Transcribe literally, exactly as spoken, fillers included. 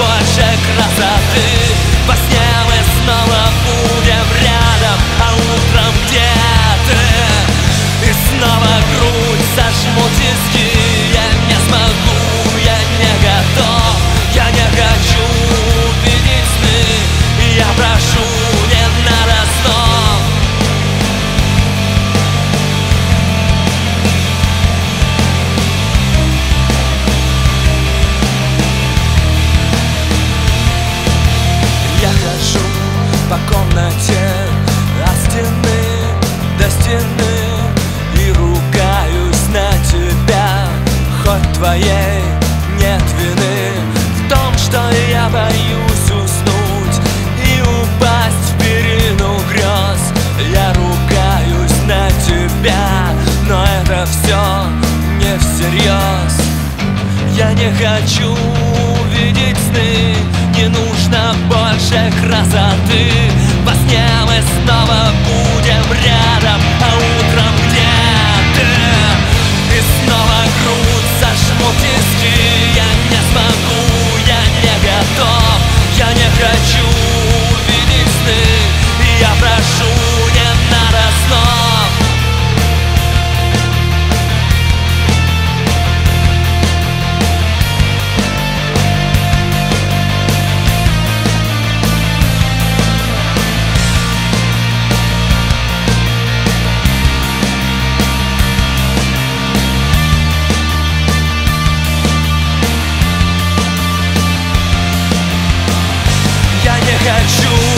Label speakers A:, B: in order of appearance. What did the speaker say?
A: больше красоты. Во сне мы снова будем рядом, а утром где ты? И снова грудь сожму тиски. Я не смогу, я не готов, я не хочу видеть сны. Я прошу, не надо снов. Я хожу по комнате от стены до стены и ругаюсь на тебя, хоть твоей нет вины в том, что я боюсь уснуть и упасть в перину грез. Я ругаюсь на тебя, но это все не всерьез. Я не хочу видеть сны, не нужно больше красоты. Во сне мы снова будем рядом, а утром где ты? И снова грудь сожму тиски. Я не смогу, я не готов, я не хочу видеть сны. Я прошу, не надо снов. Я не хочу